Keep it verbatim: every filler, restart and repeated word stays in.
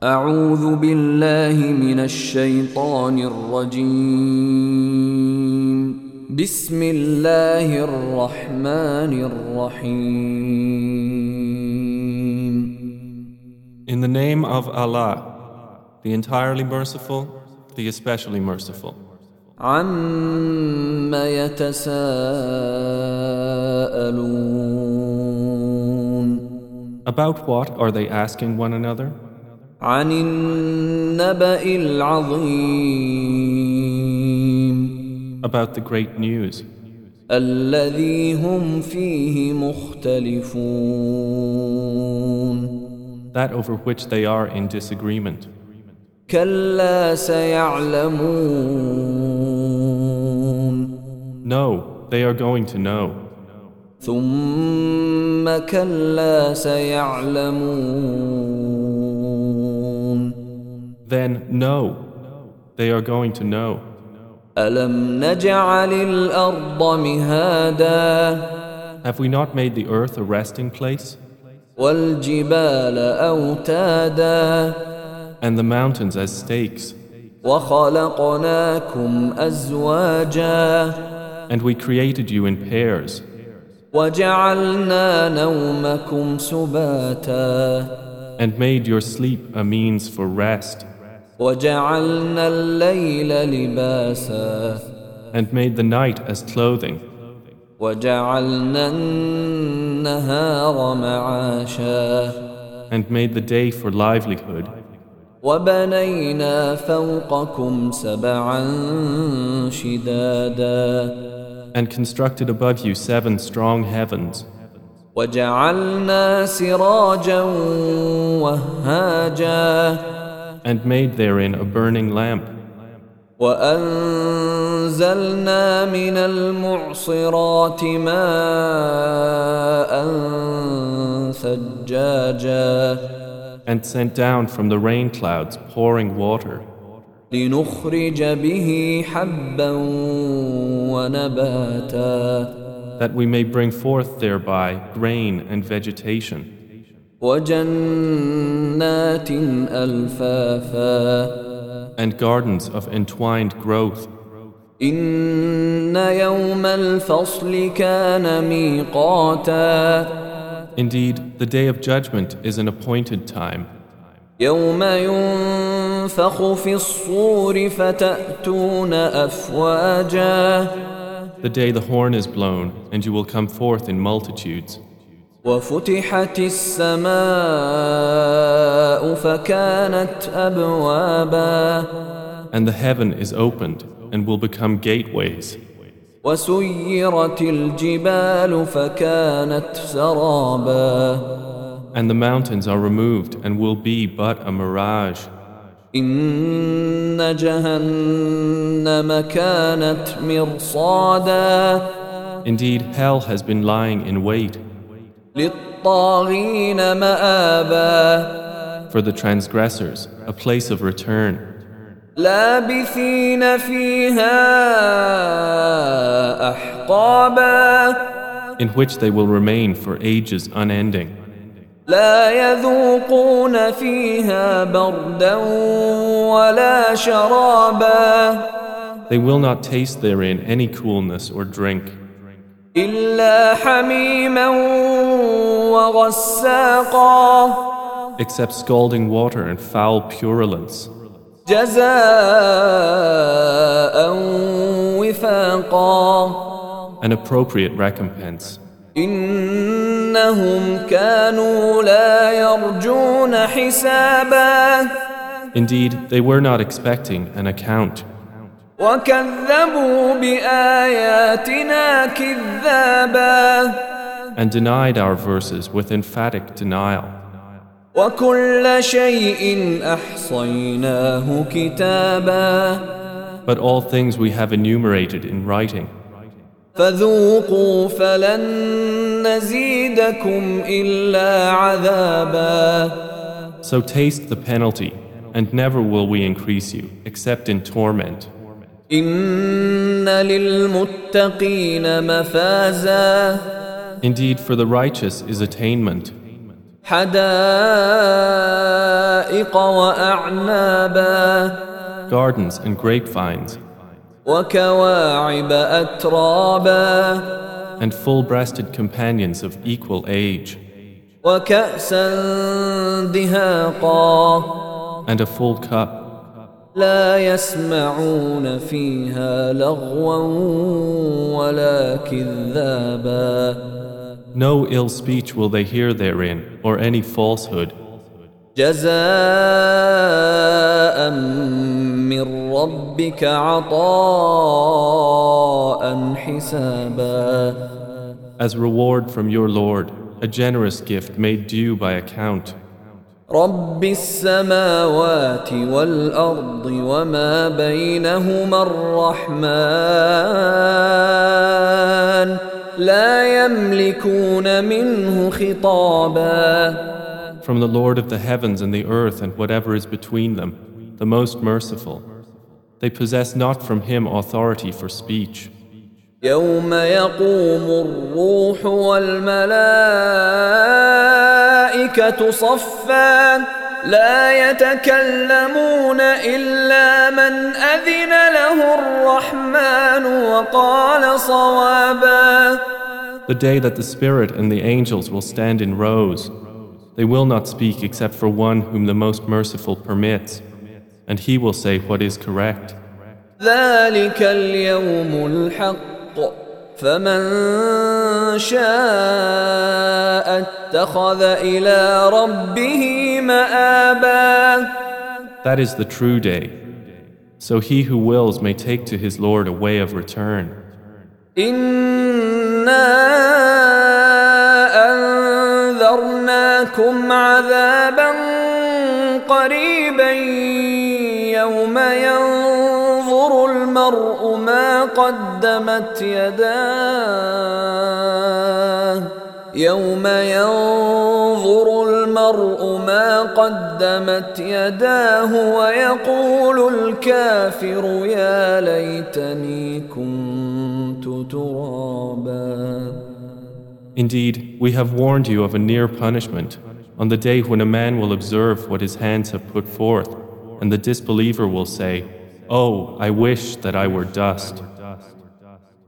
أعوذ بالله من الشيطان الرجيم بسم الله الرحمن الرحيم In the name of Allah, the entirely merciful, the especially merciful. عَمَّ يَتَسَاءَلُونَ About what are they asking one another? عَنِ النَّبَإِ الْعَظِيمِ About the great news الَّذِي هُمْ فِيهِ مُخْتَلِفُونَ that over which they are in disagreement. كَلَّا سَيَعْلَمُونَ No, they are going to know. ثُمَّ كَلَّا سَيَعْلَمُونَ Then no, they are going to know. أَلَمْ نَجْعَلِ الْأَرْضَ مِهَادًا Have we not made the earth a resting place? وَالْجِبَالَ أَوْتَادًا And the mountains as stakes? وَخَلَقْنَاكُمْ أَزْوَاجًا And we created you in pairs. وَجَعَلْنَا نَوْمَكُمْ سُبَاتًا And made your sleep a means for rest. وَجَعَلْنَا اللَّيْلَ لِبَاسًا And made the night as clothing. وَجَعَلْنَا النَّهَارَ مَعَاشًا And made the day for livelihood. وَبَنَيْنَا فَوْقَكُمْ سَبْعًا شِدَادًا And constructed above you seven strong heavens. وَجَعَلْنَا سِرَاجًا وَهَّاجًا And made therein a burning lamp. وَأَنزَلْنَا مِنَ الْمُعْصِرَاتِ مَاءً ثَجَّاجًا And sent down from the rain clouds pouring water. لِنُخْرِجَ بِهِ حَبًّا وَنَبَاتًا That we may bring forth thereby grain and vegetation. وَجَنَّاتٍ أَلْفَافًا And gardens of entwined growth. إِنَّ يَوْمَ الْفَصْلِ كَانَ مِيقَاتًا Indeed, the day of judgment is an appointed time. يَوْمَ يُنفَخُ فِي الصُّورِ فَتَأْتُونَ أَفْوَاجًا The day the horn is blown, and you will come forth in multitudes. وَفُتِحَتِ السَّمَاءُ فَكَانَتْ أَبْوَابًا And the heaven is opened, and will become gateways. وَسُيِّرَتِ الْجِبَالُ فَكَانَتْ سَرَابًا And the mountains are removed, and will be but a mirage. إِنَّ جَهَنَّمَ كَانَتْ مِرْصَادًا Indeed, hell has been lying in wait لِلطَّاغِينَ مَآبًا for the transgressors, a place of return. لَابِثِينَ فِيهَا أَحْقَابًا In which they will remain for ages unending. لَا يَذُوقُونَ فِيهَا بَرْدًا وَلَا شَرَابًا They will not taste therein any coolness or drink, إِلَّا حَمِيمًا وَغَسَّاقًا except scalding water and foul purulence, جَزَاءً وِفَاقًا an appropriate recompense. إِنَّهُمْ كَانُوا لَا يَرْجُونَ حِسَابًا Indeed, they were not expecting an account, وَكَذَّبُوا بِآيَاتِنَا كِذَّابًا and denied our verses with emphatic denial. وَكُلَّ شَيْءٍ أَحْصَيْنَاهُ كِتَابًا But all things we have enumerated in writing. فَذُوقُوا فَلَن نَّزِيدَكُمْ إِلَّا عَذَابًا So taste the penalty, and never will we increase you, except in torment. إِنَّ لِلْمُتَّقِينَ مَفَازًا Indeed, for the righteous is attainment. حدائق وأعنابا Gardens and grapevines, وكواعب أترابا and full-breasted companions of equal age, وكأسا دهاقا and a full cup. لا يسمعون فيها لغوا ولا كذابا No ill speech will they hear therein, or any falsehood. جزاء من ربك عطاء حسابا As reward from your Lord, a generous gift made due by account. رب السماوات والأرض وما بينهما الرحمن لا يملكون منه خطابا From the Lord of the heavens and the earth and whatever is between them, the most merciful. They possess not from him authority for speech. يوم يقوم الروح والملائكة صفا لا يتكلمون إلا من أذن له الرحمن وقال صوابا The day that the Spirit and the angels will stand in rows, they will not speak except for one whom the most merciful permits, and he will say what is correct. ذلك اليوم الحق فمن شاء اتخذ إلى ربه مآبا That is the true day. So he who wills may take to his Lord a way of return. إنا أنذرناكم عذابا قريبا يوم ينظر المرء ما قدمت يداه يوم ينظر المرء ما قدمت يداه ويقول الكافر يا ليتني كنت ترابا Indeed, we have warned you of a near punishment on the day when a man will observe what his hands have put forth, and the disbeliever will say, "Oh, I wish that I were dust."